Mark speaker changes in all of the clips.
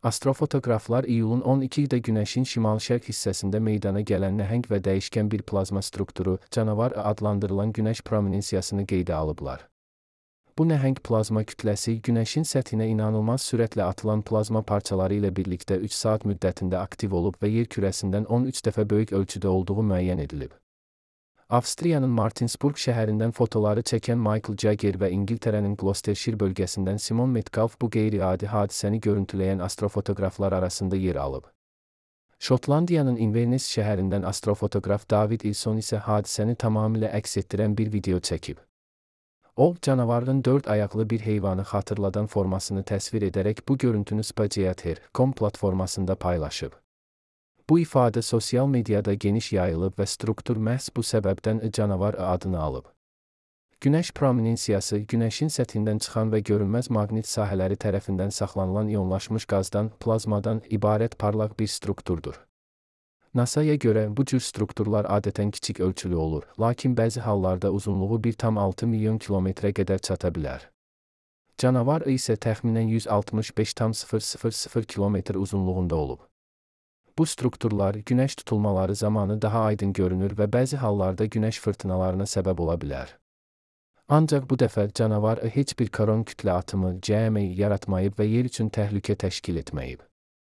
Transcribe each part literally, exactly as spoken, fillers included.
Speaker 1: Astrofotoqraflar iyulun on ikidə Günəşin şimal-şərq hissəsində meydana gələn nəhəng və dəyişkən bir plazma strukturu, canavar adlandırılan Günəş prominensiyasını qeydə alıblar. Bu nəhəng plazma kütləsi Günəşin səthinə inanılmaz sürətlə atılan plazma parçaları ilə birlikdə üç saat müddətində aktiv olub və yer kürəsindən on üç dəfə böyük ölçüdə olduğu müəyyən edilib. Avstriyanın Martinsburg şəhərindən fotoları çəkən Michael Jagger və İngiltərənin Gloucestershire bölgəsindən Simon Metcalf bu qeyri-adi hadisəni görüntüləyən astrofotoqraflar arasında yer alıb. Şotlandiyanın Inverness şəhərindən astrofotoqraf David Ilson isə hadisəni tamamilə əks etdirən bir video çəkib. O, canavarın dörd ayaqlı bir heyvanı xatırladan formasını təsvir edərək bu görüntünü Spaghetti nöqtə com platformasında paylaşıb. Bu ifadə sosial mediada geniş yayılıb və struktur məhz bu səbəbdən canavar adını alıb. Günəş prominensiyası, Günəşin səthindən çıxan və görünməz maqnit sahələri tərəfindən saxlanılan iyonlaşmış qazdan, plazmadan ibarət parlaq bir strukturdur. NASA-ya görə bu cür strukturlar adətən kiçik ölçülü olur, lakin bəzi hallarda uzunluğu bir tam altı milyon kilometrə qədər çata bilər. Canavar isə təxminən yüz altmış beş tam sıfır sıfır sıfır kilometr uzunluğunda olub. Bu strukturlar günəş tutulmaları zamanı daha aydın görünür və bəzi hallarda günəş fırtınalarına səbəb ola bilər. Ancaq bu dəfə canavar heç bir koron kütlə atımı C M yaratmayıb və yer üçün təhlükə təşkil etməyib.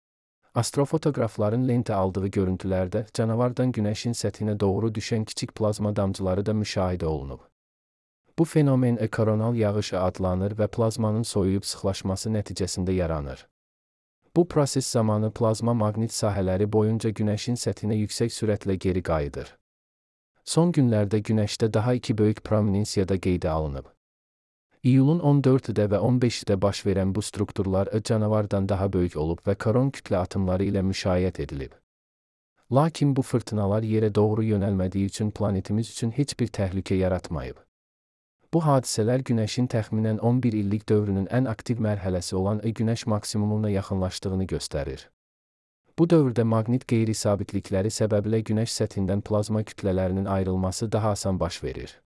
Speaker 1: Astrofotoqrafların lentə aldığı görüntülərdə canavardan Günəşin səthinə doğru düşən kiçik plazma damcıları da müşahidə olunub. Bu fenomen koronal yağış adlanır və plazmanın soyuyub sıxlaşması nəticəsində yaranır. Bu proses zamanı plazma maqnit sahələri boyunca Günəşin səthinə yüksək sürətlə geri qayıdır. Son günlərdə Günəşdə daha iki böyük prominensiyada qeydə alınıb. İyulun on dördündə və on beşində baş verən bu strukturlar canavardan daha böyük olub və koron kütlə atımları ilə müşayiət edilib. Lakin bu fırtınalar yerə doğru yönəlmədiyi üçün planetimiz üçün heç bir təhlükə yaratmayıb. Bu hadisələr Günəşin təxminən on bir illik dövrünün ən aktiv mərhələsi olan Günəş maksimumuna yaxınlaşdığını göstərir. Bu dövrdə maqnit qeyri-sabitlikləri səbəbilə Günəş səthindən plazma kütlələrinin ayrılması daha asan baş verir.